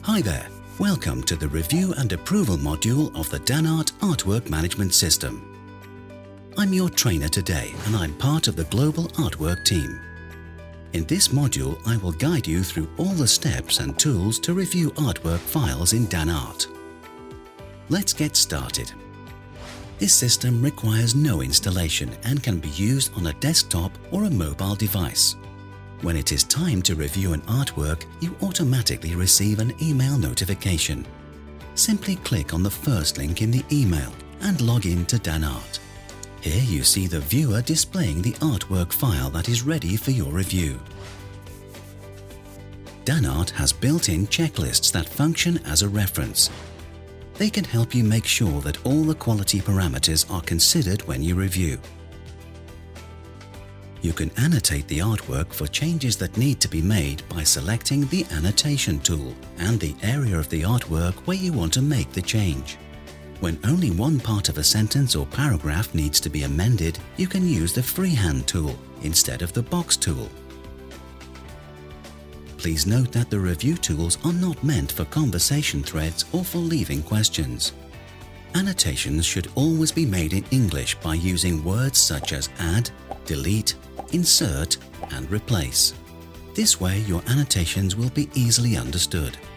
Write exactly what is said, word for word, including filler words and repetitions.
Hi there, welcome to the Review and Approval module of the Danart Artwork Management System. I'm your trainer today and I'm part of the Global Artwork team. In this module, I will guide you through all the steps and tools to review artwork files in Danart. Let's get started. This system requires no installation and can be used on a desktop or a mobile device. When it is time to review an artwork, you automatically receive an email notification. Simply click on the first link in the email and log in to Danart. Here you see the viewer displaying the artwork file that is ready for your review. Danart has built-in checklists that function as a reference. They can help you make sure that all the quality parameters are considered when you review. You can annotate the artwork for changes that need to be made by selecting the Annotation tool and the area of the artwork where you want to make the change. When only one part of a sentence or paragraph needs to be amended, you can use the Freehand tool instead of the Box tool. Please note that the review tools are not meant for conversation threads or for leaving questions. Annotations should always be made in English by using words such as add, delete, insert, and replace. This way your annotations will be easily understood.